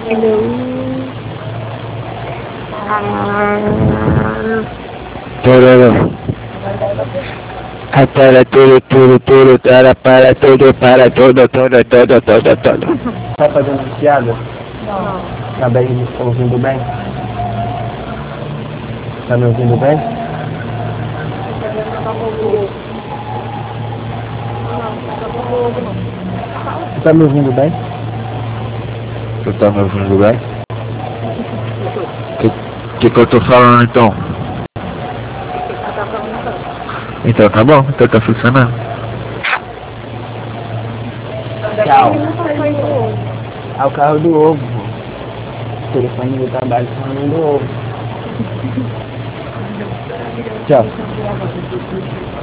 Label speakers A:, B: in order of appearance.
A: Hello.
B: Tudo. Para tudo, para tudo, tudo.
C: Tá fazendo piada?
A: Não.
C: Tá bem, ouvindo bem? Tá me ouvindo bem? Você tá me ouvindo bem?
B: Você tá me ouvindo bem? Que eu tô falando então? Então tá bom, então tá funcionando.
C: Tchau. É o carro do ovo. O telefone do trabalho falando do ovo. Tchau.